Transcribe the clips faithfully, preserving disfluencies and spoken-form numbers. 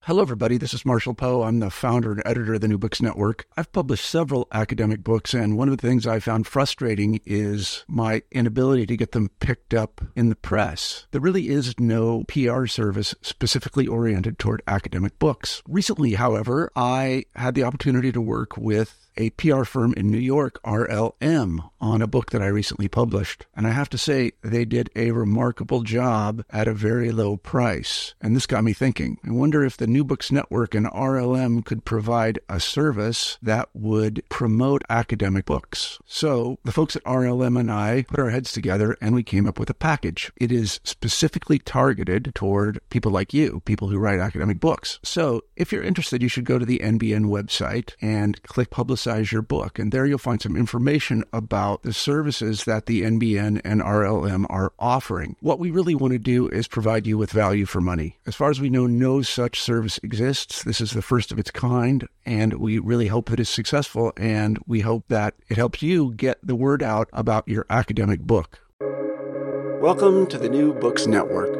Hello, everybody. This is Marshall Poe. I'm the founder and editor of the New Books Network. I've published several academic books, and one of the things I found frustrating is my inability to get them picked up in the press. There really is no P R service specifically oriented toward academic books. Recently, however, I had the opportunity to work with a P R firm in New York, R L M, on a book that I recently published. And I have to say, they did a remarkable job at a very low price. And this got me thinking. I wonder if the New Books Network and R L M could provide a service that would promote academic books. So the folks at R L M and I put our heads together and we came up with a package. It is specifically targeted toward people like you, people who write academic books. So if you're interested, you should go to the N B N website and click Publicize your book. And there you'll find some information about the services that the N B N and R L M are offering. What we really want to do is provide you with value for money. As far as we know, no such service exists. This is the first of its kind, and we really hope that it's successful, and we hope that it helps you get the word out about your academic book. Welcome to the New Books Network.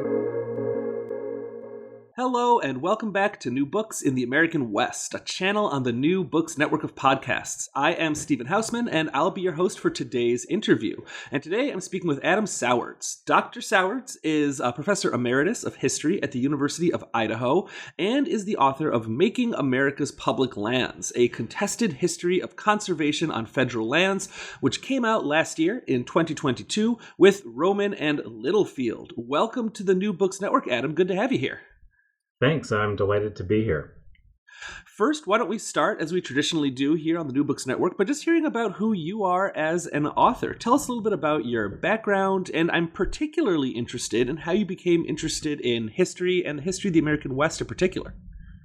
Hello, and welcome back to New Books in the American West, a channel on the New Books Network of podcasts. I am Stephen Hausman, and I'll be your host for today's interview. And today I'm speaking with Adam Sowards. Doctor Sowards is a professor emeritus of history at the University of Idaho and is the author of Making America's Public Lands, a contested history of conservation on federal lands, which came out last year in twenty twenty-two with Rowman and Littlefield. Welcome to the New Books Network, Adam. Good to have you here. Thanks. I'm delighted to be here. First, why don't we start, as we traditionally do here on the New Books Network, by just hearing about who you are as an author. Tell us a little bit about your background, and I'm particularly interested in how you became interested in history and the history of the American West in particular.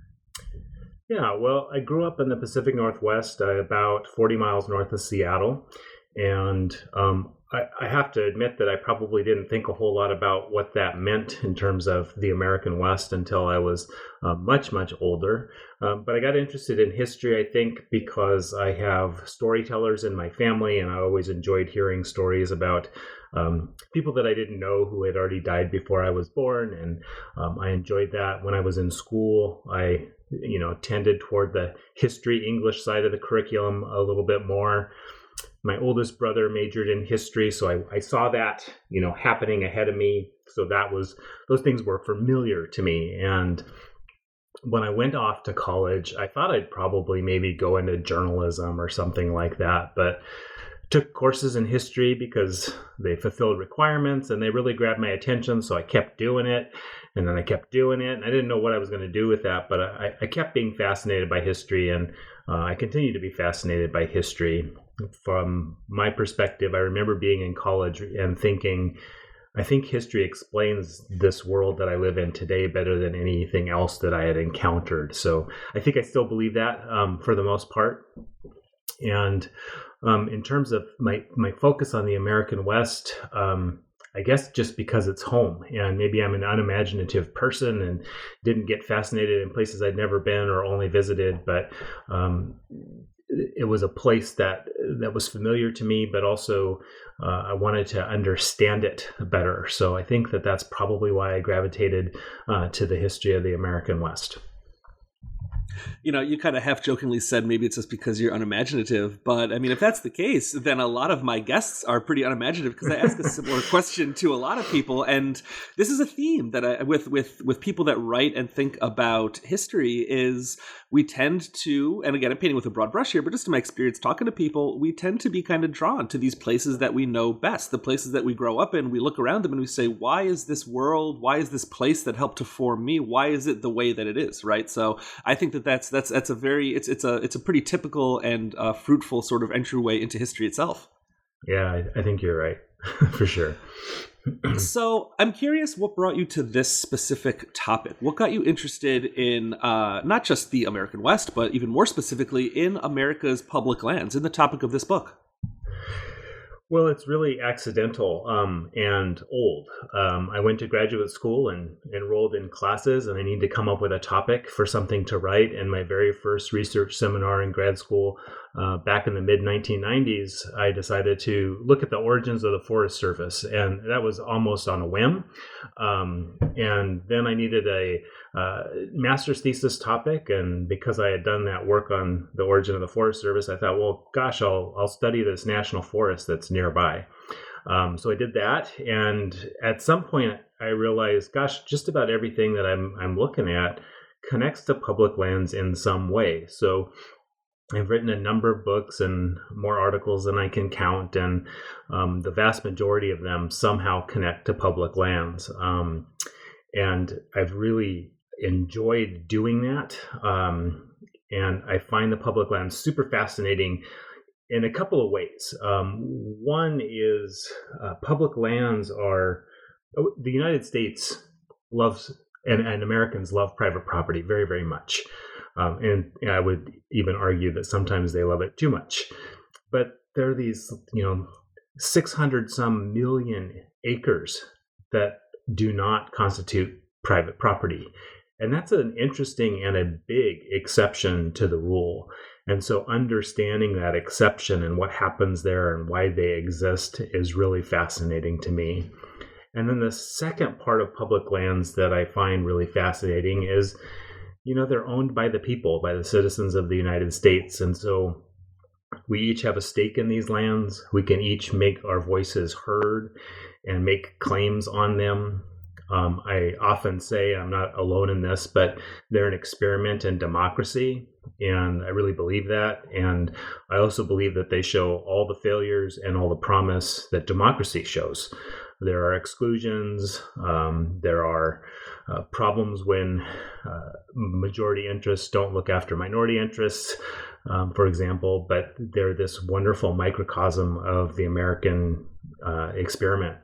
Yeah, well, I grew up in the Pacific Northwest, uh, about forty miles north of Seattle, and um, I, I have to admit that I probably didn't think a whole lot about what that meant in terms of the American West until I was uh, much, much older. Um, but I got interested in history, I think, because I have storytellers in my family, and I always enjoyed hearing stories about um, people that I didn't know who had already died before I was born. And um, I enjoyed that. When I was in school, I, you know, tended toward the history English side of the curriculum a little bit more. My oldest brother majored in history, so I, I saw that, you know, happening ahead of me. So that was, those things were familiar to me. And when I went off to college, I thought I'd probably maybe go into journalism or something like that, but took courses in history because they fulfilled requirements and they really grabbed my attention. So I kept doing it, and then I kept doing it. And I didn't know what I was going to do with that, but I, I kept being fascinated by history, and uh, I continue to be fascinated by history. From my perspective, I remember being in college and thinking, I think history explains this world that I live in today better than anything else that I had encountered. So I think I still believe that um, for the most part. And um, in terms of my, my focus on the American West, um, I guess just because it's home, and maybe I'm an unimaginative person and didn't get fascinated in places I'd never been or only visited, but um, it was a place that that was familiar to me, but also uh, I wanted to understand it better. So I think that that's probably why I gravitated uh, to the history of the American West. You know, you kind of half jokingly said maybe it's just because you're unimaginative, but I mean, if that's the case, then a lot of my guests are pretty unimaginative because I ask a similar question to a lot of people, and this is a theme that I, with with with people that write and think about history is we tend to, and again, I'm painting with a broad brush here, but just in my experience talking to people, we tend to be kind of drawn to these places that we know best, the places that we grow up in. We look around them and we say, why is this world, why is this place that helped to form me, why is it the way that it is, right? So I think that that's that's that's a very it's it's a it's a pretty typical and uh, fruitful sort of entryway into history itself. Yeah, I, I think you're right for sure. So I'm curious what brought you to this specific topic. What got you interested in uh, not just the American West, but even more specifically in America's public lands, in the topic of this book? Well, it's really accidental um, and old. Um, I went to graduate school and enrolled in classes, and I needed to come up with a topic for something to write. And my very first research seminar in grad school uh, back in the mid nineteen nineties, I decided to look at the origins of the Forest Service, and that was almost on a whim. Um, and then I needed a uh, master's thesis topic, and because I had done that work on the origin of the Forest Service, I thought, well, gosh, I'll I'll study this national forest that's nearby. Um, so I did that, and at some point I realized, gosh, just about everything that I'm I'm looking at connects to public lands in some way. So I've written a number of books and more articles than I can count, and um, the vast majority of them somehow connect to public lands. Um, and I've really enjoyed doing that. Um, and I find the public lands super fascinating in a couple of ways. Um, one is uh, public lands are, the United States loves, and, and Americans love private property very, very much. Um, and, and I would even argue that sometimes they love it too much. But there are these, you know, six hundred some million acres that do not constitute private property. And that's an interesting and a big exception to the rule. And so understanding that exception and what happens there and why they exist is really fascinating to me. And then the second part of public lands that I find really fascinating is, you know, they're owned by the people, by the citizens of the United States. And so we each have a stake in these lands. We can each make our voices heard and make claims on them. Um, I often say, I'm not alone in this, but they're an experiment in democracy. And I really believe that. And I also believe that they show all the failures and all the promise that democracy shows. There are exclusions. Um, there are uh, problems when uh, majority interests don't look after minority interests, um, for example, but they're this wonderful microcosm of the American uh, experiment.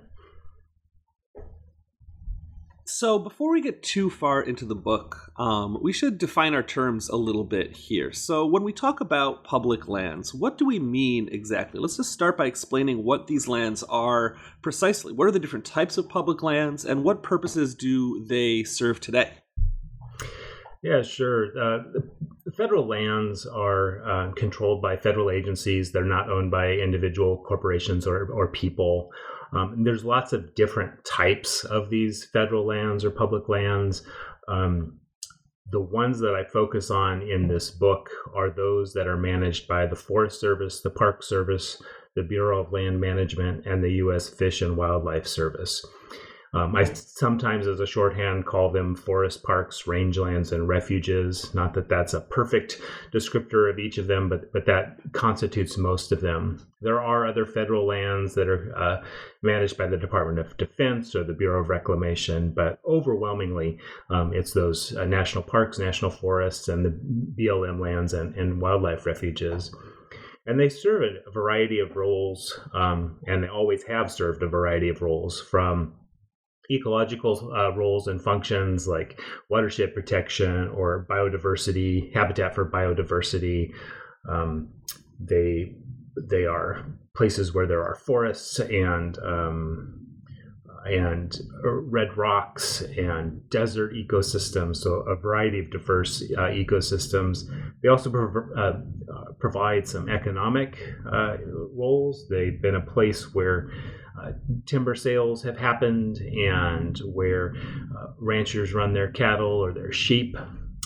So before we get too far into the book, um, we should define our terms a little bit here. So when we talk about public lands, what do we mean exactly? Let's just start by explaining what these lands are precisely. What are the different types of public lands, and what purposes do they serve today? Yeah, sure. Uh, the federal lands are uh, controlled by federal agencies. They're not owned by individual corporations or, or people. Um, and there's lots of different types of these federal lands or public lands. Um, the ones that I focus on in this book are those that are managed by the Forest Service, the Park Service, the Bureau of Land Management, and the U S Fish and Wildlife Service. Um, I sometimes, as a shorthand, call them forest parks, rangelands, and refuges. Not that that's a perfect descriptor of each of them, but but that constitutes most of them. There are other federal lands that are uh, managed by the Department of Defense or the Bureau of Reclamation, but overwhelmingly, um, it's those uh, national parks, national forests, and the B L M lands and, and wildlife refuges. And they serve a variety of roles, um, and they always have served a variety of roles, from ecological uh, roles and functions like watershed protection or biodiversity, habitat for biodiversity. Um, they they are places where there are forests and um, and red rocks and desert ecosystems, so a variety of diverse uh, ecosystems. They also prov- uh, provide some economic uh, roles. They've been a place where Uh, timber sales have happened, and where uh, ranchers run their cattle or their sheep.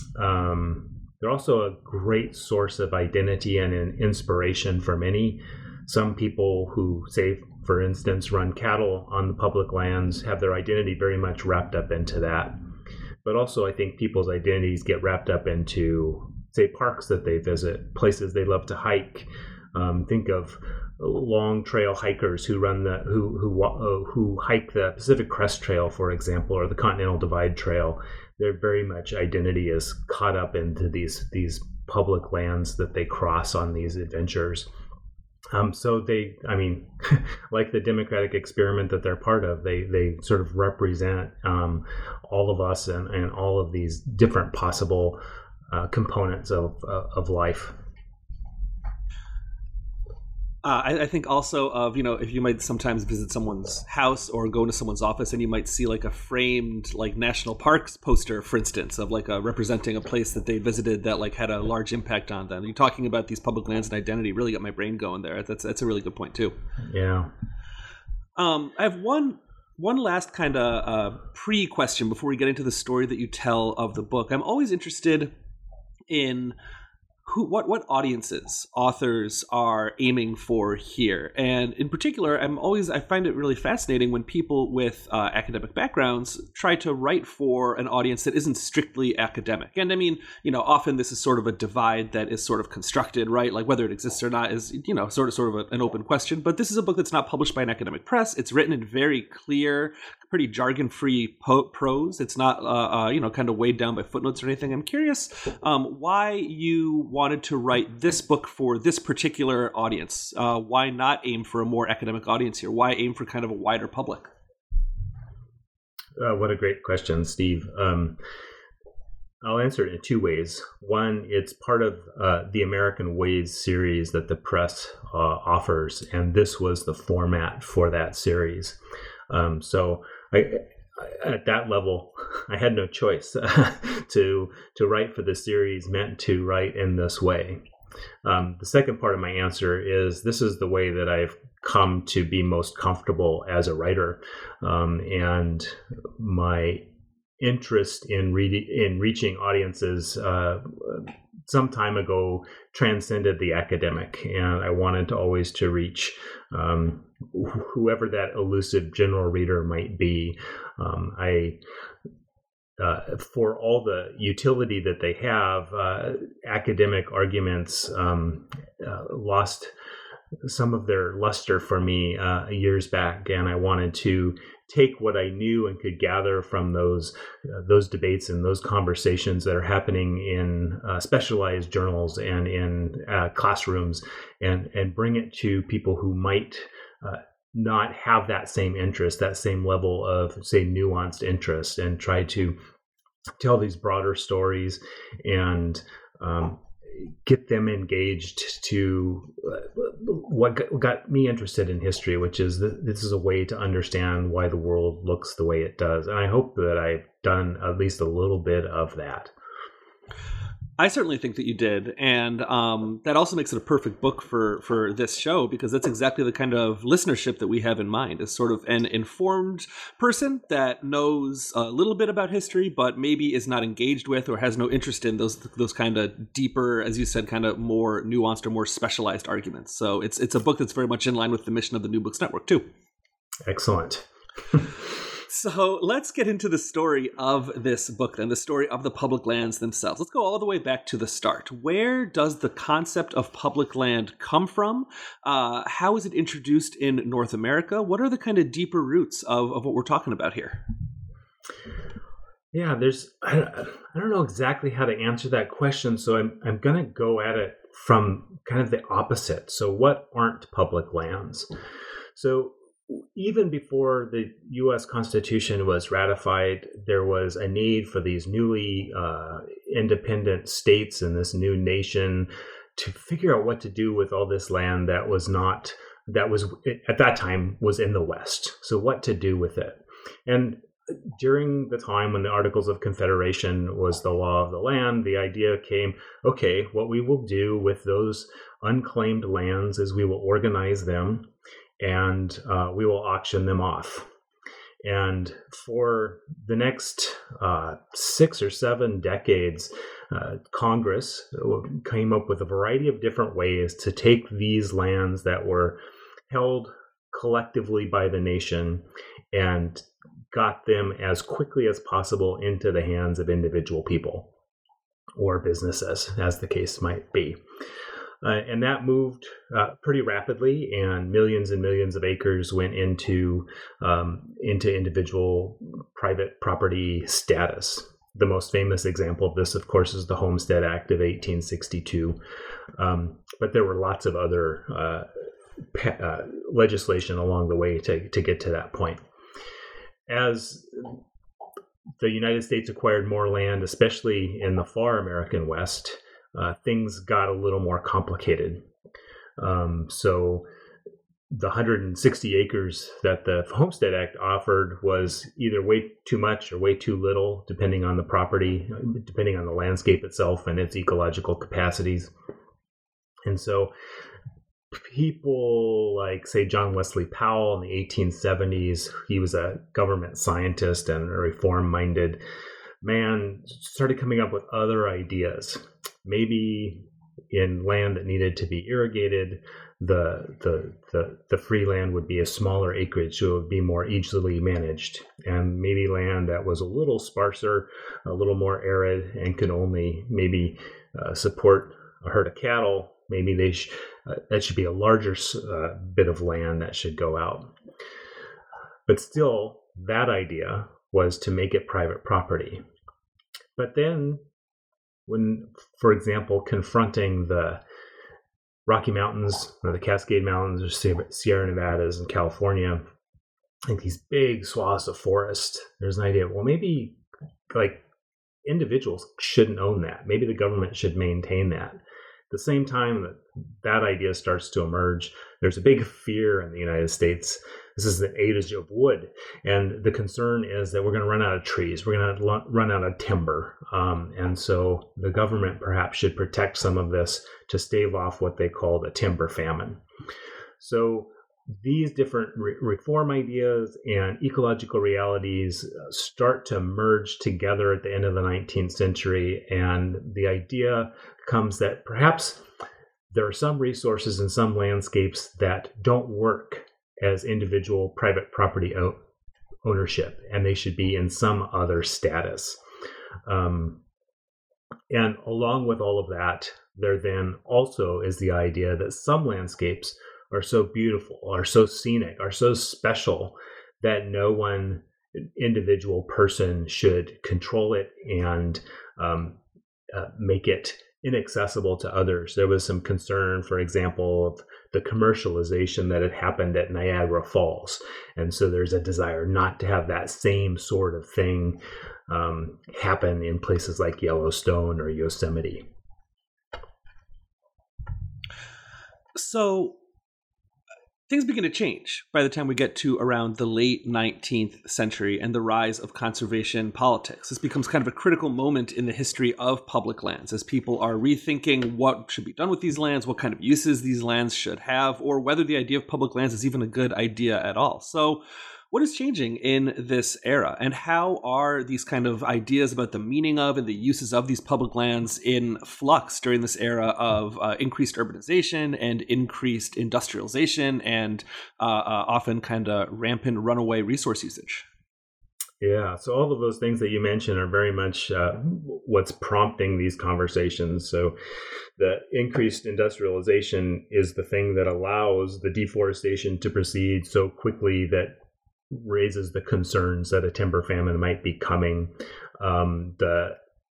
Um, they're also a great source of identity and an inspiration for many. Some people who, say, for instance, run cattle on the public lands have their identity very much wrapped up into that. But also, I think people's identities get wrapped up into, say, parks that they visit, places they love to hike. Um, think of long trail hikers who run the who who uh, who hike the Pacific Crest Trail, for example, or the Continental Divide Trail. Their very much identity is caught up into these these public lands that they cross on these adventures. Um, so they, I mean, like the democratic experiment that they're part of, they they sort of represent um, all of us and, and all of these different possible uh, components of uh, of life. Uh, I, I think also of, you know, if you might sometimes visit someone's house or go into someone's office and you might see like a framed like national parks poster, for instance, of like a representing a place that they visited that like had a large impact on them. You're talking about these public lands and identity really got my brain going there. That's that's a really good point too. Yeah. Um, I have one one last kind of uh, pre-question before we get into the story that you tell of the book. I'm always interested in who, what, what audiences authors are aiming for here. And in particular, I'm always, I find it really fascinating when people with uh, academic backgrounds try to write for an audience that isn't strictly academic. And I mean, you know, often this is sort of a divide that is sort of constructed, right? Like whether it exists or not is, you know, sort of, sort of a, an open question. But this is a book that's not published by an academic press. It's written in very clear, pretty jargon-free po- prose. It's not, uh, uh, you know, kind of weighed down by footnotes or anything. I'm curious um, why you wanted to write this book for this particular audience. Uh, why not aim for a more academic audience here? Why aim for kind of a wider public? Uh, what a great question, Steve. Um, I'll answer it in two ways. One, it's part of uh, the American Ways series that the press uh, offers, and this was the format for that series. Um, so I, at that level, I had no choice to to write for the series meant to write in this way. Um, the second part of my answer is this is the way that I've come to be most comfortable as a writer, um, and my interest in reading in reaching audiences uh, some time ago transcended the academic, and I wanted to always to reach um, whoever that elusive general reader might be. Um, I, uh, for all the utility that they have, uh, academic arguments um, uh, lost some of their luster for me uh, years back, and I wanted to take what I knew and could gather from those uh, those debates and those conversations that are happening in uh, specialized journals and in uh, classrooms, and and bring it to people who might uh, not have that same interest, that same level of, say, nuanced interest, and try to tell these broader stories and um, get them engaged to uh, what got me interested in history, which is that this is a way to understand why the world looks the way it does. And I hope that I've done at least a little bit of that. I certainly think that you did. And um, that also makes it a perfect book for, for this show, because that's exactly the kind of listenership that we have in mind, is sort of an informed person that knows a little bit about history, but maybe is not engaged with or has no interest in those those kind of deeper, as you said, kind of more nuanced or more specialized arguments. So it's it's a book that's very much in line with the mission of the New Books Network, too. Excellent. So let's get into the story of this book then, the story of the public lands themselves. Let's go all the way back to the start. Where does the concept of public land come from? Uh, how is it introduced in North America? What are the kind of deeper roots of, of what we're talking about here? Yeah, there's, I, I don't know exactly how to answer that question, so I'm, I'm going to go at it from kind of the opposite. So what aren't public lands? So even before the U S Constitution was ratified, there was a need for these newly uh, independent states and this new nation to figure out what to do with all this land that was not, that was at that time was in the West. So what to do with it? And during the time when the Articles of Confederation was the law of the land, the idea came, okay, what we will do with those unclaimed lands is we will organize them and uh, we will auction them off. And for the next uh, six or seven decades, uh, Congress came up with a variety of different ways to take these lands that were held collectively by the nation and got them as quickly as possible into the hands of individual people or businesses, as the case might be. Uh, and that moved uh, pretty rapidly, and millions and millions of acres went into um, into individual private property status. The most famous example of this, of course, is the Homestead Act of eighteen sixty-two. Um, but there were lots of other uh, pa- uh, legislation along the way to, to get to that point. As the United States acquired more land, especially in the far American West, Uh, things got a little more complicated. Um, so the one hundred sixty acres that the Homestead Act offered was either way too much or way too little, depending on the property, depending on the landscape itself and its ecological capacities. And so people like, say, John Wesley Powell in the eighteen seventies, he was a government scientist and a reform-minded man, started coming up with other ideas. Maybe in land that needed to be irrigated, the the the the free land would be a smaller acreage, so it would be more easily managed. And maybe land that was a little sparser, a little more arid, and could only maybe uh, support a herd of cattle, maybe they sh- uh, that should be a larger uh, bit of land that should go out. But still, that idea was to make it private property. But then, when, for example, confronting the Rocky Mountains or the Cascade Mountains or Sierra Nevadas in California, like these big swaths of forest, there's an idea, well, maybe like individuals shouldn't own that. Maybe the government should maintain that. At the same time that that idea starts to emerge, there's a big fear in the United States. This is the age of wood. And the concern is that we're going to run out of trees. We're going to run out of timber. Um, and so the government perhaps should protect some of this to stave off what they call the timber famine. So these different re- reform ideas and ecological realities start to merge together at the end of the nineteenth century. And the idea comes that perhaps there are some resources and some landscapes that don't work as individual private property o- ownership, and they should be in some other status. Um, and along with all of that, there then also is the idea that some landscapes are so beautiful, are so scenic, are so special that no one individual person should control it and um, uh, make it inaccessible to others. There was some concern, for example, of the commercialization that had happened at Niagara Falls. And so there's a desire not to have that same sort of thing um, happen in places like Yellowstone or Yosemite. So things begin to change by the time we get to around the late nineteenth century and the rise of conservation politics. This becomes kind of a critical moment in the history of public lands as people are rethinking what should be done with these lands, what kind of uses these lands should have, or whether the idea of public lands is even a good idea at all. So what is changing in this era, and how are these kind of ideas about the meaning of and the uses of these public lands in flux during this era of uh, increased urbanization and increased industrialization and uh, uh, often kind of rampant runaway resource usage? Yeah, so all of those things that you mentioned are very much uh, what's prompting these conversations. So the increased industrialization is the thing that allows the deforestation to proceed so quickly that raises the concerns that a timber famine might be coming. Um, the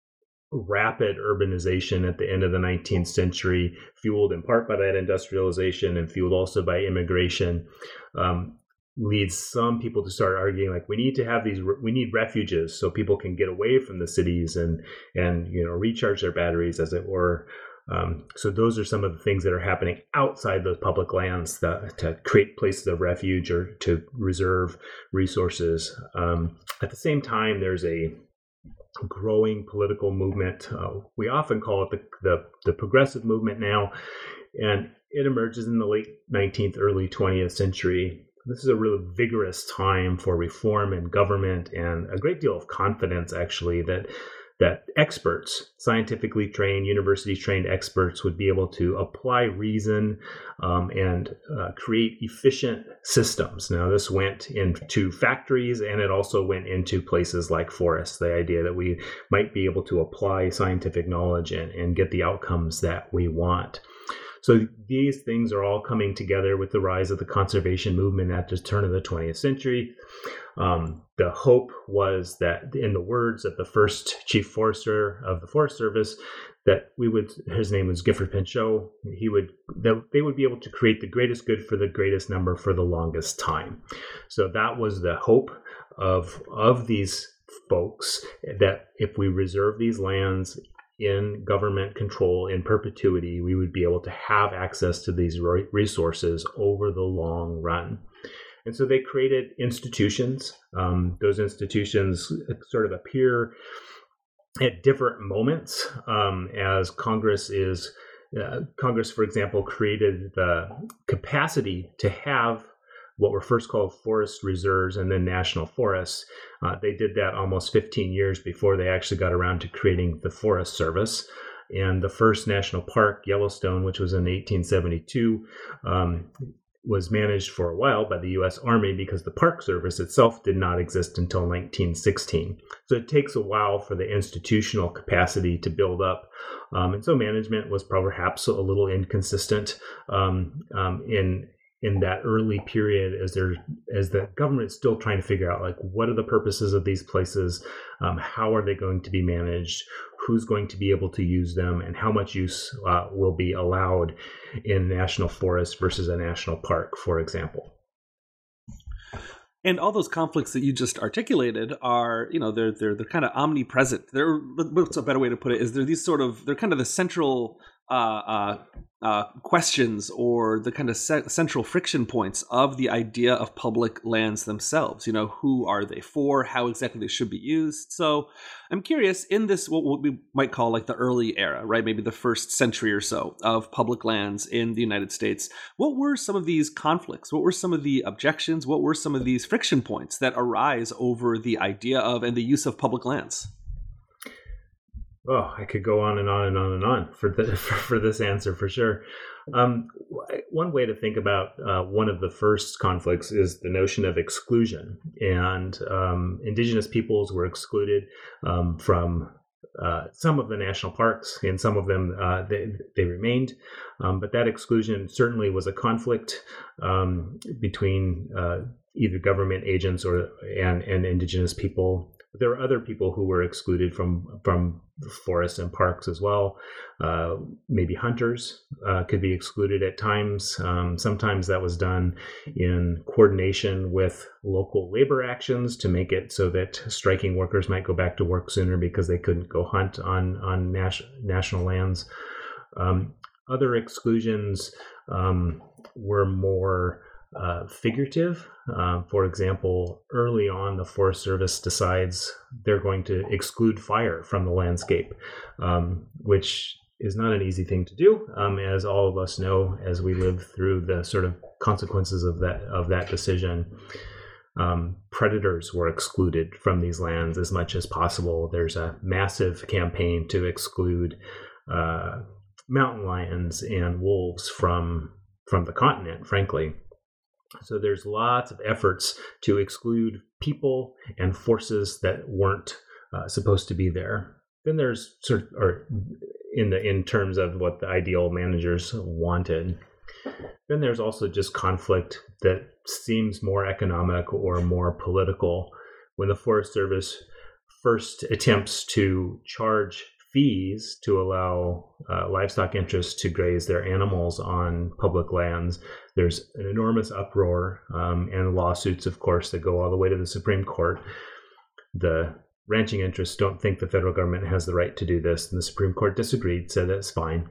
rapid urbanization at the end of the nineteenth century, fueled in part by that industrialization and fueled also by immigration, um, leads some people to start arguing like we need to have these, we need refuges so people can get away from the cities and and you know recharge their batteries, as it were. Um, so those are some of the things that are happening outside those public lands that, to create places of refuge or to reserve resources. Um, at the same time, there's a growing political movement. Uh, we often call it the, the, the progressive movement now, and it emerges in the late nineteenth, early twentieth century. This is a really vigorous time for reform in government and a great deal of confidence, actually, that that experts, scientifically trained, university-trained experts would be able to apply reason um, and uh, create efficient systems. Now, this went into factories, and it also went into places like forests, the idea that we might be able to apply scientific knowledge and, and get the outcomes that we want. So these things are all coming together with the rise of the conservation movement at the turn of the twentieth century. Um, the hope was that, in the words of the first chief forester of the Forest Service, that we would, his name was Gifford Pinchot, he would, that they would be able to create the greatest good for the greatest number for the longest time. So that was the hope of of these folks, that if we reserve these lands in government control in perpetuity, we would be able to have access to these resources over the long run. And so they created institutions. Um, those institutions sort of appear at different moments um, as Congress is, uh, Congress, for example, created the capacity to have what were first called forest reserves and then national forests. Uh, they did that almost fifteen years before they actually got around to creating the Forest Service. And the first national park, Yellowstone, which was in eighteen seventy-two, um, was managed for a while by the U S Army because the Park Service itself did not exist until nineteen sixteen. So it takes a while for the institutional capacity to build up. Um, and so management was perhaps a little inconsistent um, um, in in that early period as there as the government is still trying to figure out, like, what are the purposes of these places? Um, how are they going to be managed? Who's going to be able to use them? And how much use uh, will be allowed in national forest versus a national park, for example? And all those conflicts that you just articulated are, you know, they're they're they're kind of omnipresent. They're, what's a better way to put it is they're these sort of, they're kind of the central uh, uh, uh, questions or the kind of se- central friction points of the idea of public lands themselves. You know, who are they for? How exactly they should be used? So I'm curious, in this, what we might call like the early era, right? Maybe the first century or so of public lands in the United States, what were some of these conflicts? What were some of the objections? What were some of these friction points that arise over the idea of and the use of public lands? Oh, I could go on and on and on and on for the, for, for this answer for sure. Um, one way to think about uh, one of the first conflicts is the notion of exclusion, and um, indigenous peoples were excluded um, from uh, some of the national parks, and some of them uh, they, they remained. Um, but that exclusion certainly was a conflict um, between uh, either government agents or and, and indigenous people. There were other people who were excluded from from forests and parks as well. Uh, maybe hunters uh, could be excluded at times. Um, sometimes that was done in coordination with local labor actions to make it so that striking workers might go back to work sooner because they couldn't go hunt on on nas- national lands. Um, other exclusions um, were more Uh, figurative. Uh, for example, early on, the Forest Service decides they're going to exclude fire from the landscape, um, which is not an easy thing to do, um, as all of us know as we live through the sort of consequences of that of that decision. Um, predators were excluded from these lands as much as possible. There's a massive campaign to exclude uh, mountain lions and wolves from from the continent, frankly. So there's lots of efforts to exclude people and forces that weren't uh, supposed to be there. Then there's sort of, or in the in terms of what the ideal managers wanted. Then there's also just conflict that seems more economic or more political. When the Forest Service first attempts to charge fees to allow uh, livestock interests to graze their animals on public lands, there's an enormous uproar um, and lawsuits, of course, that go all the way to the Supreme Court. The ranching interests don't think the federal government has the right to do this, and the Supreme Court disagreed, said that's fine.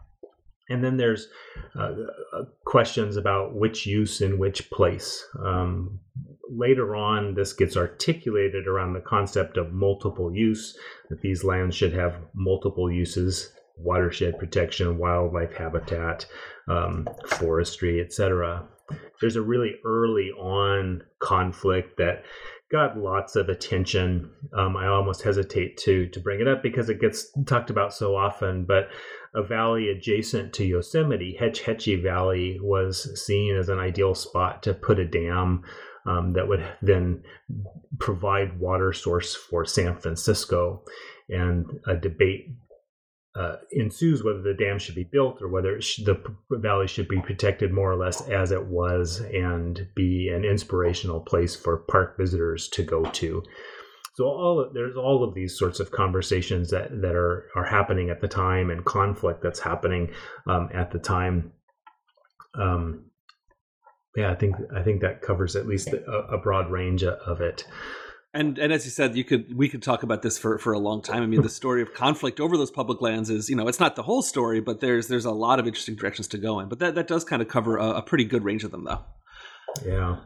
And then there's uh, questions about which use in which place. Um, later on, this gets articulated around the concept of multiple use, that these lands should have multiple uses: watershed protection, wildlife habitat, um, forestry, et cetera. There's a really early on conflict that got lots of attention. Um, I almost hesitate to to bring it up because it gets talked about so often, but a valley adjacent to Yosemite, Hetch Hetchy Valley, was seen as an ideal spot to put a dam um, that would then provide water source for San Francisco. And a debate uh, ensues whether the dam should be built or whether it sh- the valley should be protected more or less as it was and be an inspirational place for park visitors to go to. So all of, there's all of these sorts of conversations that, that are, are happening at the time, and conflict that's happening um, at the time. Um, yeah, I think I think that covers at least a, a broad range of it. And and as you said, you could we could talk about this for, for a long time. I mean, the story of conflict over those public lands is, you know, it's not the whole story, but there's there's a lot of interesting directions to go in. But that, that does kind of cover a, a pretty good range of them, though. Yeah.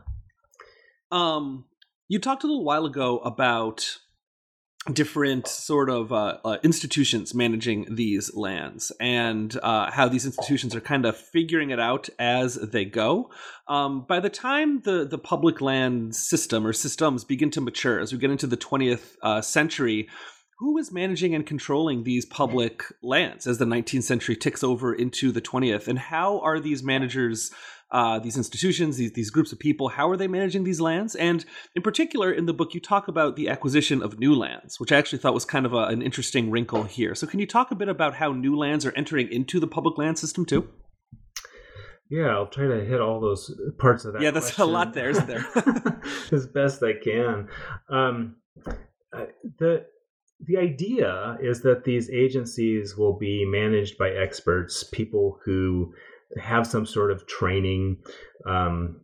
Um, you talked a little while ago about different sort of uh, uh, institutions managing these lands and uh, how these institutions are kind of figuring it out as they go. Um, by the time the, the public land system or systems begin to mature, as we get into the twentieth uh, century, who is managing and controlling these public lands as the nineteenth century ticks over into the twentieth? And how are these managers, uh, these institutions, these, these groups of people, how are they managing these lands? And in particular, in the book, you talk about the acquisition of new lands, which I actually thought was kind of a, an interesting wrinkle here. So can you talk a bit about how new lands are entering into the public land system too? Yeah, I'll try to hit all those parts of that. Yeah, that's question. a lot there, isn't there? As best I can. Um, the The idea is that these agencies will be managed by experts, people who have some sort of training um,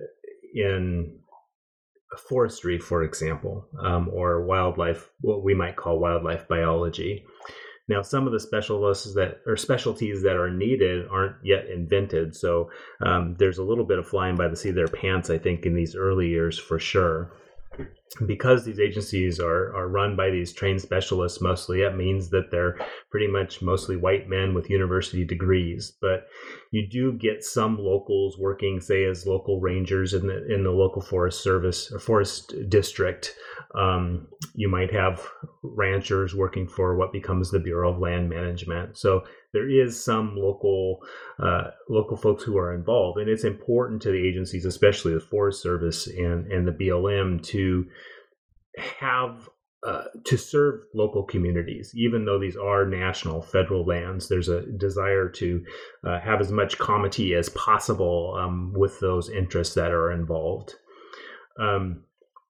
in forestry, for example, um, or wildlife, what we might call wildlife biology. Now, some of the specialists that or specialties that are needed aren't yet invented, so um, there's a little bit of flying by the seat of their pants, I think, in these early years for sure. Because these agencies are, are run by these trained specialists mostly, it means that they're pretty much mostly white men with university degrees. But you do get some locals working, say, as local rangers in the in the local forest service or forest district. Um, you might have ranchers working for what becomes the Bureau of Land Management. So there is some local uh, local folks who are involved, and it's important to the agencies, especially the Forest Service and, and the B L M, to have uh, to serve local communities. Even though these are national federal lands, there's a desire to uh, have as much comity as possible um, with those interests that are involved. Um,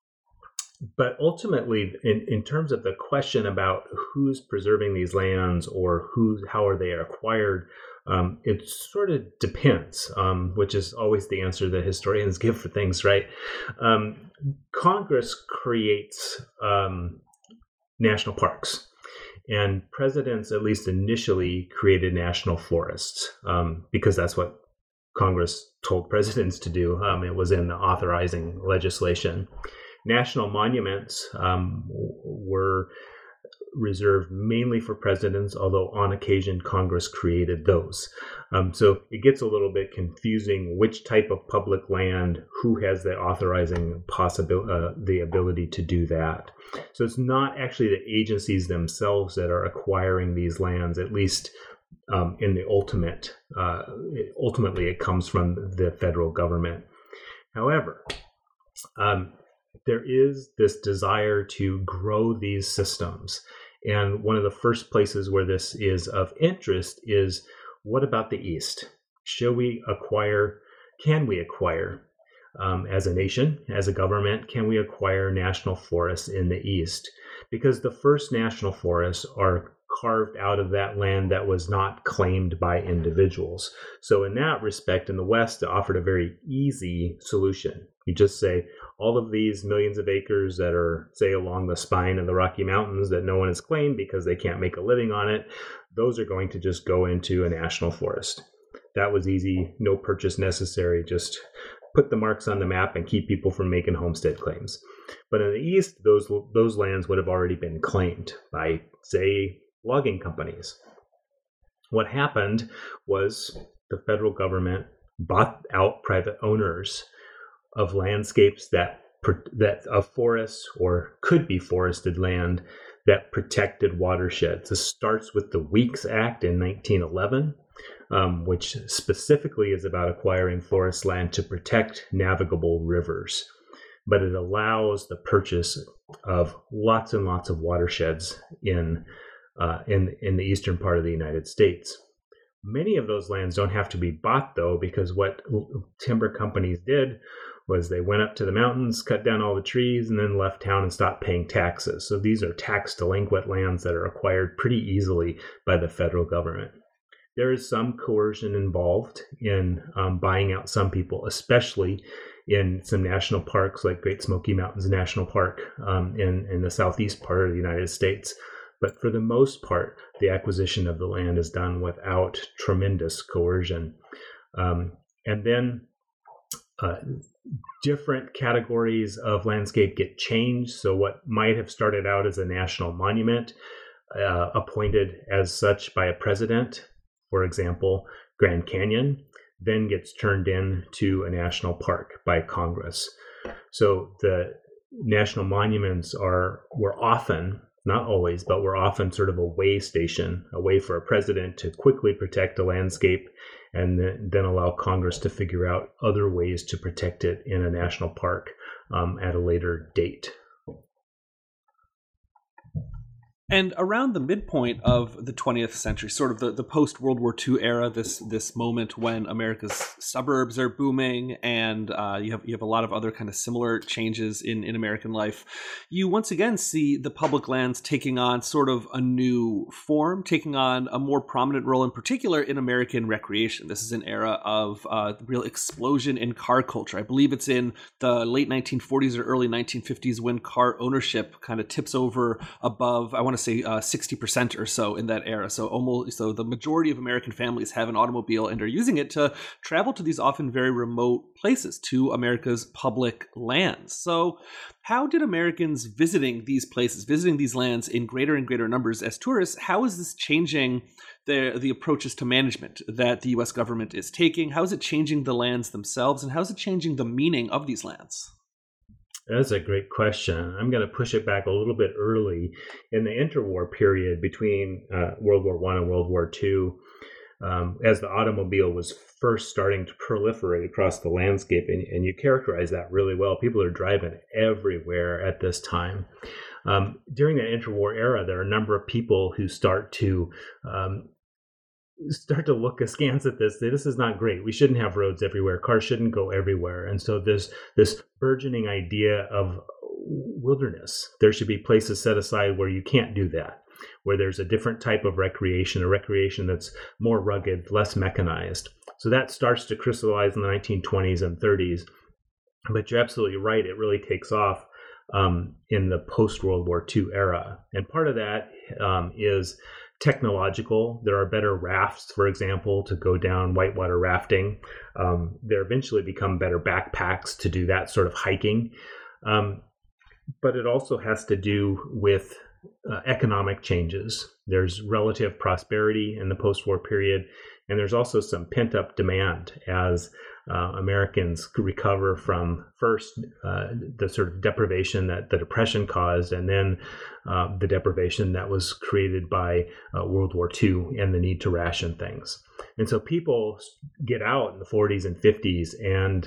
But ultimately, in, in terms of the question about who's preserving these lands or who, how are they acquired, um, it sort of depends, um, which is always the answer that historians give for things, right? Um, Congress creates um, national parks, and presidents, at least initially, created national forests um, because that's what Congress told presidents to do. Um, it was in the authorizing legislation. National monuments um, were reserved mainly for presidents, although on occasion Congress created those. Um, so it gets a little bit confusing which type of public land, who has the authorizing possibility, uh, the ability to do that. So it's not actually the agencies themselves that are acquiring these lands, at least um, in the ultimate. Uh, it, ultimately, it comes from the federal government. However, um, there is this desire to grow these systems. And one of the first places where this is of interest is, what about the East? Should we acquire, can we acquire, um, as a nation, as a government, can we acquire national forests in the East? Because the first national forests are carved out of that land that was not claimed by individuals. So in that respect, in the West, it offered a very easy solution. You just say, all of these millions of acres that are, say, along the spine of the Rocky Mountains that no one has claimed because they can't make a living on it, those are going to just go into a national forest. That was easy, no purchase necessary, just put the marks on the map and keep people from making homestead claims. But in the East, those those lands would have already been claimed by, say, logging companies. What happened was the federal government bought out private owners of landscapes that that of forests or could be forested land that protected watersheds. This starts with the Weeks Act in nineteen eleven, um, which specifically is about acquiring forest land to protect navigable rivers. But it allows the purchase of lots and lots of watersheds in uh, in in the eastern part of the United States. Many of those lands don't have to be bought, though, because what timber companies did was they went up to the mountains, cut down all the trees, and then left town and stopped paying taxes. So these are tax delinquent lands that are acquired pretty easily by the federal government. There is some coercion involved in um, buying out some people, especially in some national parks like Great Smoky Mountains National Park um, in, in the southeast part of the United States. But for the most part, the acquisition of the land is done without tremendous coercion. Um, and then uh, different categories of landscape get changed. So what might have started out as a national monument, uh, appointed as such by a president, for example, Grand Canyon, then gets turned into a national park by Congress. So the national monuments are were often, not always, but were often sort of a way station, a way for a president to quickly protect a landscape and then allow Congress to figure out other ways to protect it in a national park um, at a later date. And around the midpoint of the twentieth century, sort of the, the post-World War Two era, this this moment when America's suburbs are booming and uh, you have you have a lot of other kind of similar changes in, in American life, you once again see the public lands taking on sort of a new form, taking on a more prominent role in particular in American recreation. This is an era of uh, real explosion in car culture. I believe it's in the late nineteen forties or early nineteen fifties when car ownership kind of tips over above, I want to say uh, sixty percent or so in that era. So almost, so the majority of American families have an automobile and are using it to travel to these often very remote places, to America's public lands. So how did Americans visiting these places, visiting these lands in greater and greater numbers as tourists, how is this changing the, the approaches to management that the U S government is taking? How is it changing the lands themselves? And how is it changing the meaning of these lands? That's a great question. I'm going to push it back a little bit early. In the interwar period between uh, World War One and World War Two, um, as the automobile was first starting to proliferate across the landscape, and, and you characterize that really well. People are driving everywhere at this time. Um, during the interwar era, there are a number of people who start to um, start to look askance at this. Say, this is not great. We shouldn't have roads everywhere. Cars shouldn't go everywhere. And so there's this burgeoning idea of wilderness. There should be places set aside where you can't do that, where there's a different type of recreation, a recreation that's more rugged, less mechanized. So that starts to crystallize in the nineteen twenties and thirties. But you're absolutely right. It really takes off um, in the post-World War Two era. And part of that um, is technological. There are better rafts, for example, to go down whitewater rafting. Um, there eventually become better backpacks to do that sort of hiking. Um, but it also has to do with uh, economic changes. There's relative prosperity in the post-war period, and there's also some pent-up demand as uh, Americans recover from first uh, the sort of deprivation that the Depression caused, and then uh, the deprivation that was created by uh, World War Two and the need to ration things. And so people get out in the forties and fifties, and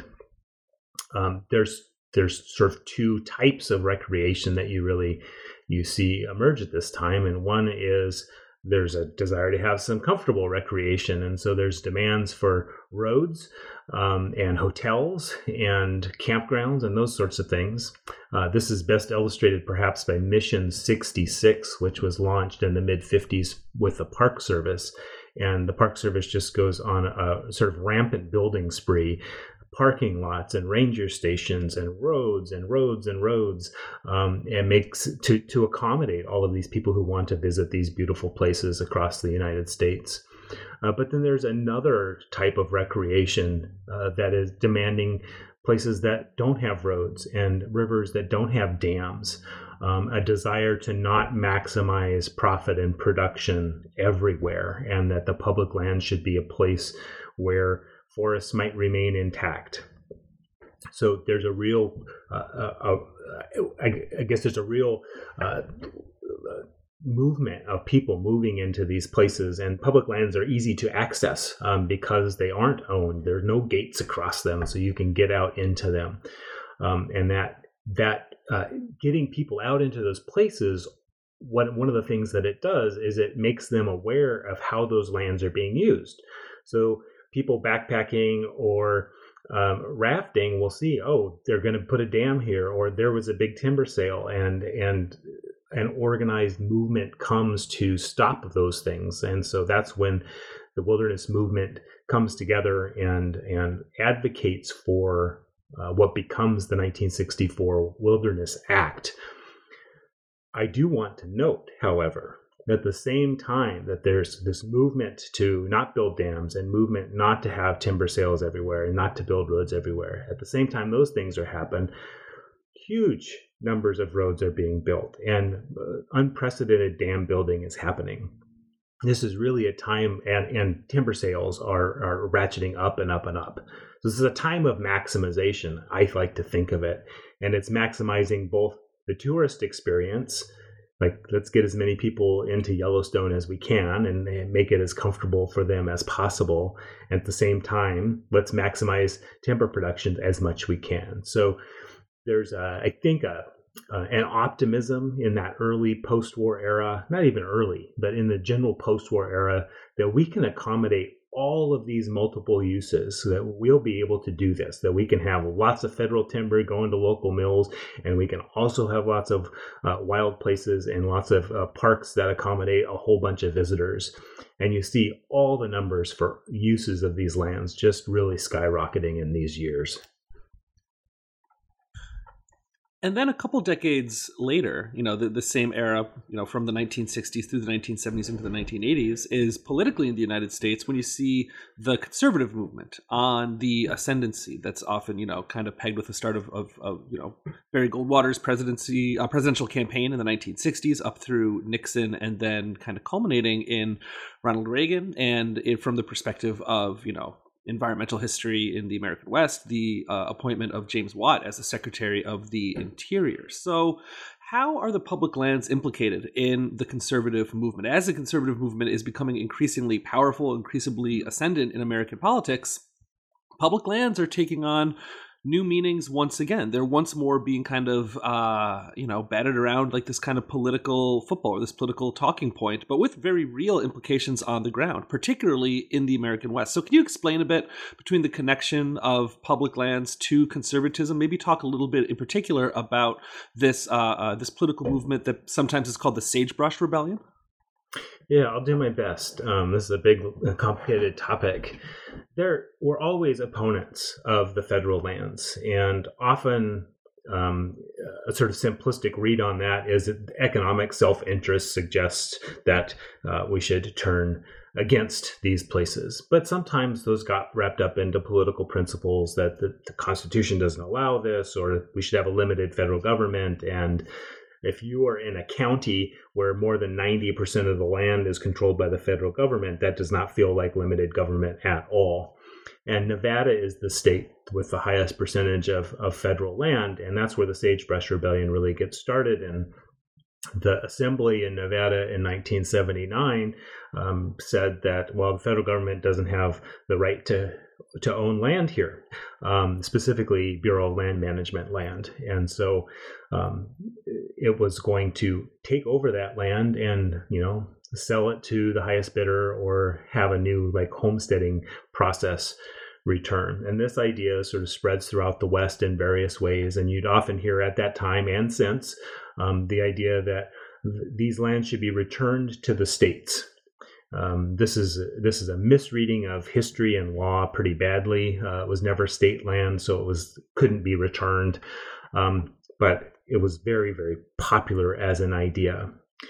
um, there's there's sort of two types of recreation that you really you see emerge at this time, and one is there's a desire to have some comfortable recreation. And so there's demands for roads um, and hotels and campgrounds and those sorts of things. Uh, this is best illustrated perhaps by Mission sixty-six, which was launched in the mid fifties with the Park Service. And the Park Service just goes on a sort of rampant building spree. Parking lots and ranger stations and roads and roads and roads um, and makes to, to accommodate all of these people who want to visit these beautiful places across the United States. Uh, but then there's another type of recreation uh, that is demanding places that don't have roads and rivers that don't have dams, um, a desire to not maximize profit and production everywhere, and that the public land should be a place where forests might remain intact. So there's a real, uh, uh, uh, I, I guess there's a real uh, movement of people moving into these places, and public lands are easy to access um, because they aren't owned. There are no gates across them, so you can get out into them. Um, and that that uh, getting people out into those places, what one of the things that it does is it makes them aware of how those lands are being used. So people backpacking or um, rafting will see, oh, they're going to put a dam here, or there was a big timber sale, and and an organized movement comes to stop those things. And so that's when the wilderness movement comes together and and advocates for uh, what becomes the nineteen sixty-four Wilderness Act. I do want to note, however, at the same time that there's this movement to not build dams and movement not to have timber sales everywhere and not to build roads everywhere, at the same time those things are happening, huge numbers of roads are being built and uh, unprecedented dam building is happening. This is really a time, and, and timber sales are, are ratcheting up and up and up. So this is a time of maximization, I like to think of it. And it's maximizing both the tourist experience, like let's get as many people into Yellowstone as we can and, and make it as comfortable for them as possible. And at the same time, let's maximize timber production as much we can. So there's, a, I think, a, uh, an optimism in that early post-war era, not even early, but in the general post-war era, that we can accommodate all of these multiple uses so that we'll be able to do this, that we can have lots of federal timber going to local mills, and we can also have lots of uh, wild places and lots of uh, parks that accommodate a whole bunch of visitors. And you see all the numbers for uses of these lands just really skyrocketing in these years. And then a couple decades later, you know, the, the same era, you know, from the nineteen sixties through the nineteen seventies into the nineteen eighties is politically in the United States when you see the conservative movement on the ascendancy that's often, you know, kind of pegged with the start of, of, of you know, Barry Goldwater's presidency, uh, presidential campaign in the nineteen sixties up through Nixon and then kind of culminating in Ronald Reagan. And it, from the perspective of, you know, environmental history in the American West, the uh, appointment of James Watt as the Secretary of the Interior. So how are the public lands implicated in the conservative movement? As the conservative movement is becoming increasingly powerful, increasingly ascendant in American politics, public lands are taking on new meanings once again. They're once more being kind of, uh, you know, batted around like this kind of political football or this political talking point, but with very real implications on the ground, particularly in the American West. So can you explain a bit between the connection of public lands to conservatism? Maybe talk a little bit in particular about this, uh, uh, this political movement that sometimes is called the Sagebrush Rebellion? Yeah, I'll do my best. Um, this is a big, complicated topic. There were always opponents of the federal lands, and often um, a sort of simplistic read on that is that economic self-interest suggests that uh, we should turn against these places. But sometimes those got wrapped up into political principles that the, the Constitution doesn't allow this, or we should have a limited federal government. And if you are in a county where more than ninety percent of the land is controlled by the federal government, that does not feel like limited government at all. And Nevada is the state with the highest percentage of, of federal land, and that's where the Sagebrush Rebellion really gets started. And the assembly in Nevada in nineteen seventy-nine um, said that, well, the federal government doesn't have the right to to own land here, um, specifically Bureau of Land Management land. And so um, it was going to take over that land and, you know, sell it to the highest bidder or have a new like homesteading process return. And this idea sort of spreads throughout the West in various ways. And you'd often hear at that time and since um, the idea that th- these lands should be returned to the states. Um, this is this is a misreading of history and law pretty badly. Uh, it was never state land, so it was couldn't be returned. Um, but it was very, very popular as an idea.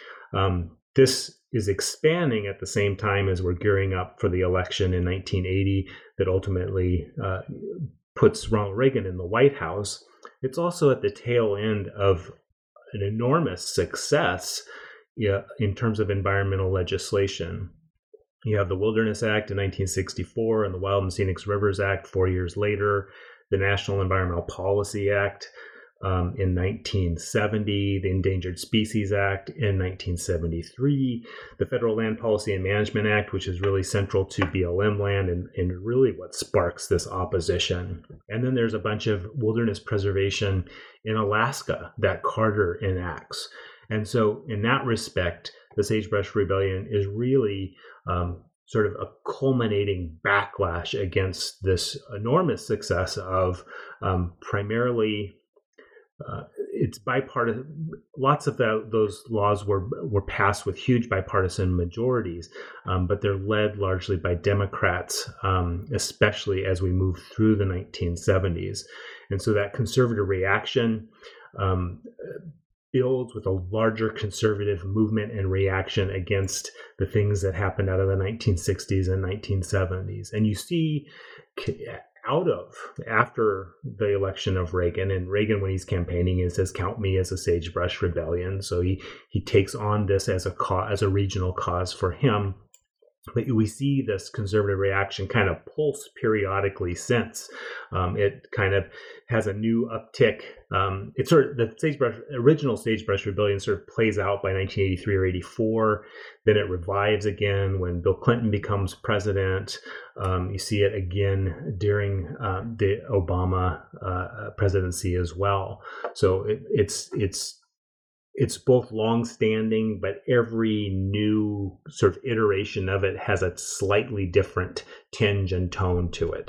Um, this is expanding at the same time as we're gearing up for the election in nineteen eighty that ultimately uh, puts Ronald Reagan in the White House. It's also at the tail end of an enormous success Yeah, in terms of environmental legislation. You have the Wilderness Act in nineteen sixty-four and the Wild and Scenic Rivers Act four years later, the National Environmental Policy Act um, in nineteen seventy, the Endangered Species Act in nineteen seventy-three, the Federal Land Policy and Management Act, which is really central to B L M land and, and really what sparks this opposition. And then there's a bunch of wilderness preservation in Alaska that Carter enacts. And so in that respect, the Sagebrush Rebellion is really um, sort of a culminating backlash against this enormous success of um, primarily, uh, it's bipartisan. Lots of that, those laws were were passed with huge bipartisan majorities, um, but they're led largely by Democrats, um, especially as we move through the nineteen seventies. And so that conservative reaction um, builds with a larger conservative movement and reaction against the things that happened out of the nineteen sixties and nineteen seventies. And you see out of, after the election of Reagan, and Reagan, when he's campaigning, he says, count me as a sagebrush rebellion. So he, he takes on this as a cause, as a regional cause for him. But we see this conservative reaction kind of pulse periodically since. Um, it kind of has a new uptick. Um, it's sort of the sagebrush, original sagebrush rebellion sort of plays out by nineteen eighty-three or eighty-four. Then it revives again when Bill Clinton becomes president. Um, you see it again during uh, the Obama uh, presidency as well. So it, it's it's. It's both long-standing, but every new sort of iteration of it has a slightly different tinge and tone to it.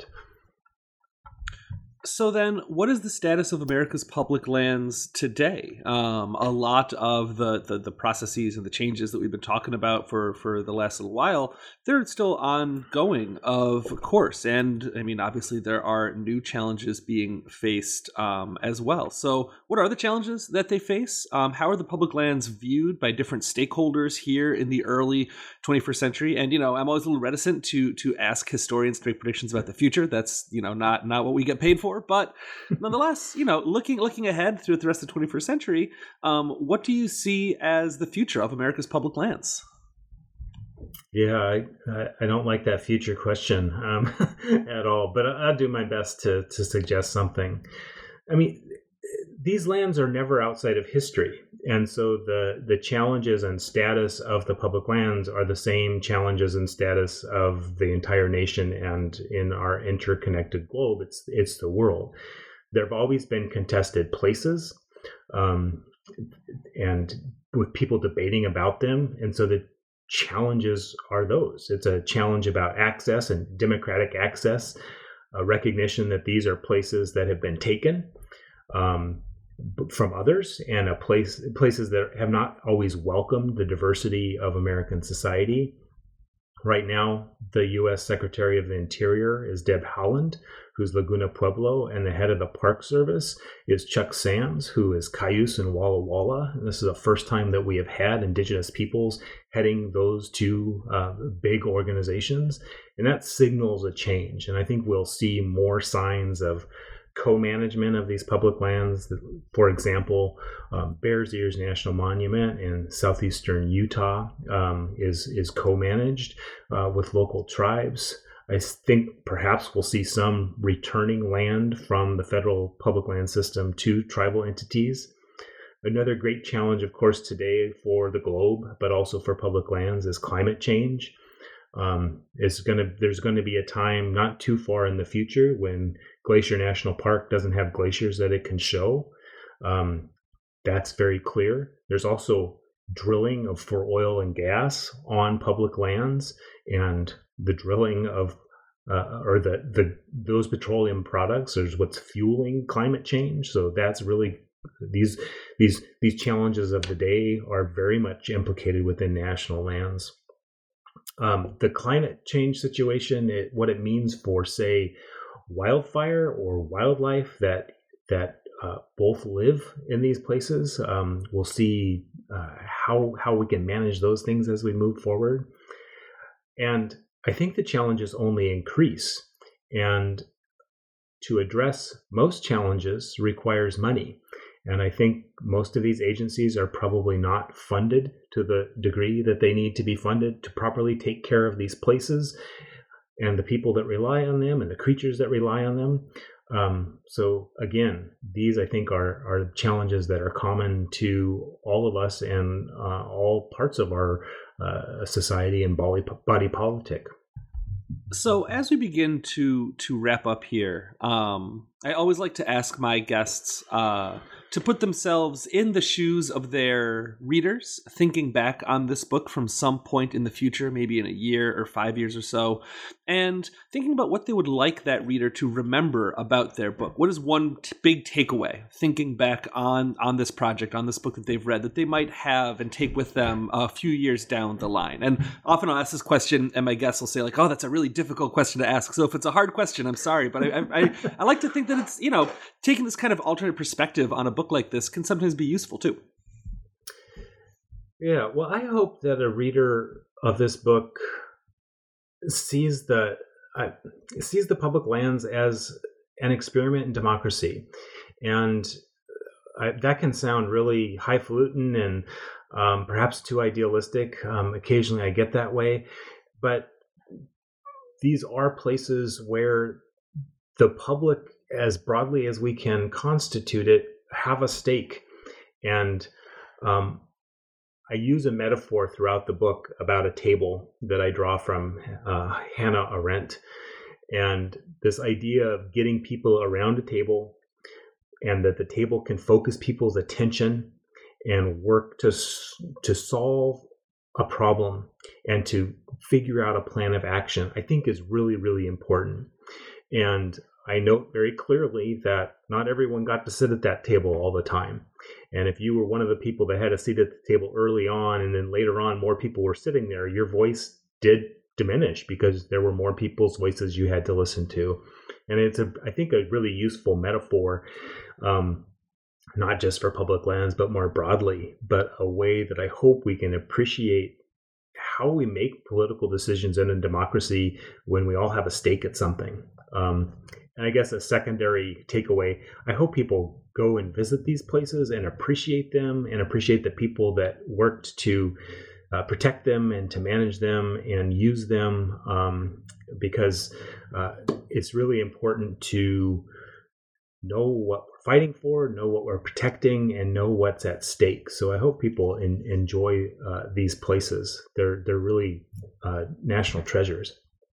So then, what is the status of America's public lands today? Um, a lot of the, the the processes and the changes that we've been talking about for, for the last little while, they're still ongoing, of course. And I mean, obviously, there are new challenges being faced um, as well. So what are the challenges that they face? Um, how are the public lands viewed by different stakeholders here in the early twenty-first century? And, you know, I'm always a little reticent to to ask historians to make predictions about the future. That's, you know, not not what we get paid for. But nonetheless, you know, looking looking ahead through the rest of the twenty-first century, um, what do you see as the future of America's public lands? Yeah, I, I don't like that future question um, at all, but I'll do my best to to suggest something. I mean, these lands are never outside of history. And so the, the challenges and status of the public lands are the same challenges and status of the entire nation and in our interconnected globe. It's, it's the world. There have always been contested places um, and with people debating about them. And so the challenges are those. It's a challenge about access and democratic access, a recognition that these are places that have been taken Um, from others, and a place places that have not always welcomed the diversity of American society. Right now, the U S Secretary of the Interior is Deb Haaland, who's Laguna Pueblo, and the head of the Park Service is Chuck Sams, who is Cayuse and Walla Walla. And this is the first time that we have had Indigenous peoples heading those two uh, big organizations, and that signals a change. And I think we'll see more signs of co-management of these public lands. For example, um, Bears Ears National Monument in southeastern Utah um, is is co-managed uh, with local tribes. I think perhaps we'll see some returning land from the federal public land system to tribal entities. Another great challenge, of course, today for the globe, but also for public lands, is climate change. Um, it's gonna. There's going to be a time not too far in the future when Glacier National Park doesn't have glaciers that it can show. Um, that's very clear. There's also drilling of for oil and gas on public lands, and the drilling of uh, or the the those petroleum products is what's fueling climate change. So that's really these these these challenges of the day are very much implicated within national lands. Um, the climate change situation, it, what it means for, say, wildfire or wildlife that that uh, both live in these places. Um, we'll see uh, how how we can manage those things as we move forward. And I think the challenges only increase. And to address most challenges requires money. And I think most of these agencies are probably not funded to the degree that they need to be funded to properly take care of these places and the people that rely on them and the creatures that rely on them. Um, so again, these I think are, are challenges that are common to all of us and uh, all parts of our uh, society and body, body politic. So as we begin to to wrap up here, um, I always like to ask my guests uh, to put themselves in the shoes of their readers, thinking back on this book from some point in the future, maybe in a year or five years or so, and thinking about what they would like that reader to remember about their book. What is one t- big takeaway, thinking back on, on this project, on this book that they've read, that they might have and take with them a few years down the line? And often I'll ask this question, and my guests will say, like, oh, that's a really difficult question to ask. So if it's a hard question, I'm sorry. But I, I, I like to think that it's, you know, taking this kind of alternate perspective on a book like this can sometimes be useful too. Yeah, well, I hope that a reader of this book sees the uh, sees the public lands as an experiment in democracy, and I, that can sound really highfalutin and um, perhaps too idealistic. Um, occasionally, I get that way, but these are places where the public, as broadly as we can constitute it, have a stake. And um, I use a metaphor throughout the book about a table that I draw from uh, Hannah Arendt. And this idea of getting people around a table, and that the table can focus people's attention and work to to solve a problem and to figure out a plan of action, I think is really, really important. And I note very clearly that not everyone got to sit at that table all the time. And if you were one of the people that had a seat at the table early on, and then later on more people were sitting there, your voice did diminish because there were more people's voices you had to listen to. And it's, a, I think, a really useful metaphor, um, not just for public lands, but more broadly, but a way that I hope we can appreciate how we make political decisions in a democracy when we all have a stake at something. Um, and I guess a secondary takeaway, I hope people go and visit these places and appreciate them, and appreciate the people that worked to uh, protect them and to manage them and use them, um, because uh, it's really important to know what we're fighting for, know what we're protecting, and know what's at stake. So I hope people in, enjoy uh, these places. They're they're really uh, national treasures.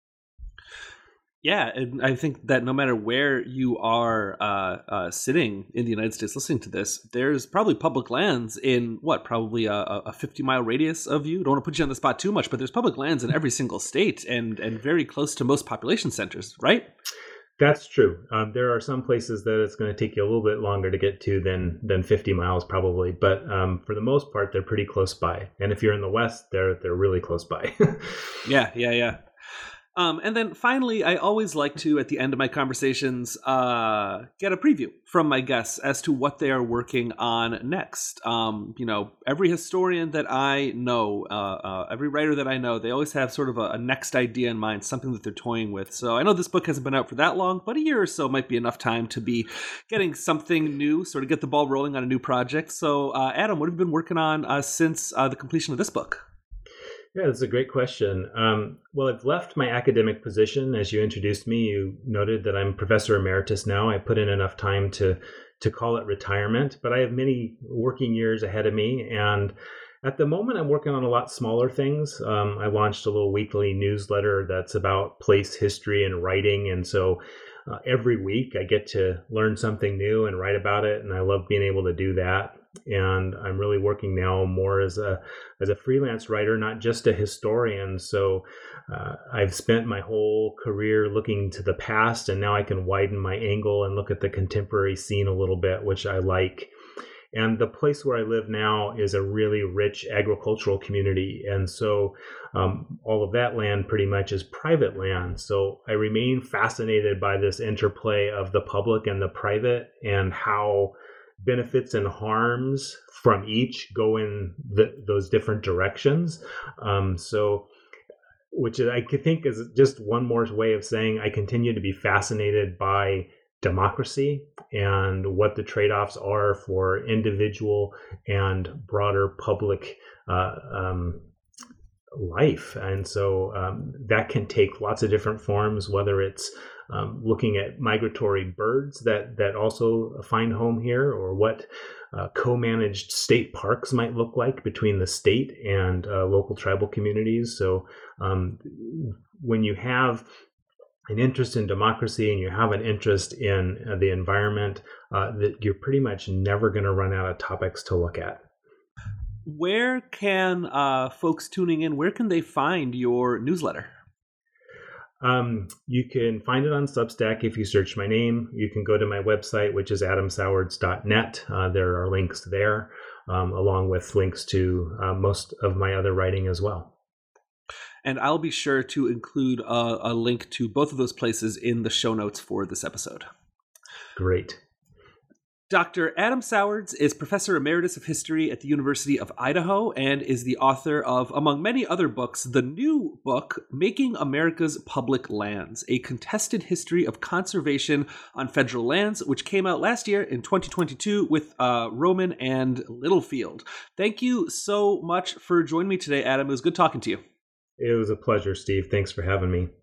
Yeah, and I think that no matter where you are uh, uh, sitting in the United States listening to this, there's probably public lands in, what, probably a, a fifty-mile radius of you? Don't want to put you on the spot too much, but there's public lands in every single state, and, and very close to most population centers, right? That's true. Um, there are some places that it's going to take you a little bit longer to get to than than fifty miles probably, but um, for the most part, they're pretty close by. And if you're in the West, they're they're really close by. yeah, yeah, yeah. Um, and then finally, I always like to, at the end of my conversations, uh, get a preview from my guests as to what they are working on next. Um, you know, every historian that I know, uh, uh, every writer that I know, they always have sort of a, a next idea in mind, something that they're toying with. So I know this book hasn't been out for that long, but a year or so might be enough time to be getting something new, sort of get the ball rolling on a new project. So uh, Adam, what have you been working on uh, since uh, the completion of this book? Yeah, that's a great question. Um, well, I've left my academic position. As you introduced me, you noted that I'm professor emeritus now. I put in enough time to to call it retirement, but I have many working years ahead of me. And at the moment, I'm working on a lot smaller things. Um, I launched a little weekly newsletter that's about place history and writing. And so uh, every week I get to learn something new and write about it. And I love being able to do that. And I'm really working now more as a as a freelance writer, not just a historian. So uh, I've spent my whole career looking to the past, and now I can widen my angle and look at the contemporary scene a little bit, which I like. And the place where I live now is a really rich agricultural community. And so um, all of that land pretty much is private land. So I remain fascinated by this interplay of the public and the private, and how benefits and harms from each go in the, those different directions. Um, so, which I think is just one more way of saying I continue to be fascinated by democracy and what the trade-offs are for individual and broader public uh, um, life. And so um, that can take lots of different forms, whether it's Um, looking at migratory birds that, that also find home here, or what uh, co-managed state parks might look like between the state and uh, local tribal communities. So um, when you have an interest in democracy and you have an interest in uh, the environment, uh, that you're pretty much never going to run out of topics to look at. Where can uh, folks tuning in, where can they find your newsletter? Um, you can find it on Substack if you search my name. You can go to my website, which is adam sowards dot net. Uh, there are links there, um, along with links to uh, most of my other writing as well. And I'll be sure to include a, a link to both of those places in the show notes for this episode. Great. Doctor Adam Sowards is Professor Emeritus of History at the University of Idaho and is the author of, among many other books, the new book, Making America's Public Lands, A Contested History of Conservation on Federal Lands, which came out last year in twenty twenty-two with uh, Roman and Littlefield. Thank you so much for joining me today, Adam. It was good talking to you. It was a pleasure, Steve. Thanks for having me.